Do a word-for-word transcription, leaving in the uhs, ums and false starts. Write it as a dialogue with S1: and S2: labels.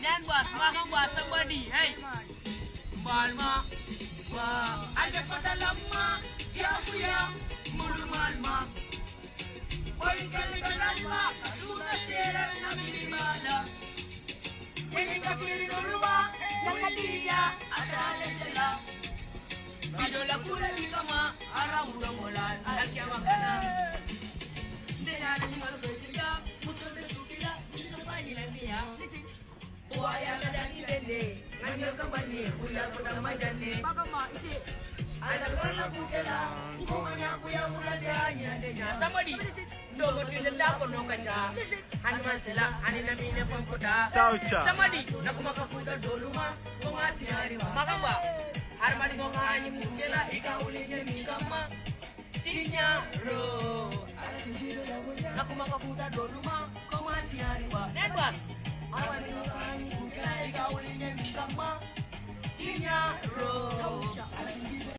S1: Land was Magan was somebody, hey. Balma, Ada Patalama, Jabuya, Murumalma. Polkal Ganalma, Asuna Sera Namimala. Jenica Filuruma, Zakadia, Adalesela. Bidola Kula Nikama, Aramuda Molan, Alakiamagana. Then I was going to Musul Sukila, Musafani Lamia. Why am I done? I'm your company, we are for the Majane. Somebody, no go to the dark or no kacha. Hanmasela, Haninamina from Kota. Somebody, Nakumaka Fuda Doluma, Tomatiari, Magamba, Armani Mohani Mukela, Ikauli, Mikama, Tinya Ro. Nakumaka Fuda Doluma, Tomatiari, Netwas. Armani Mohani Mukela, Ikauli, Mikama, Tinya Ro.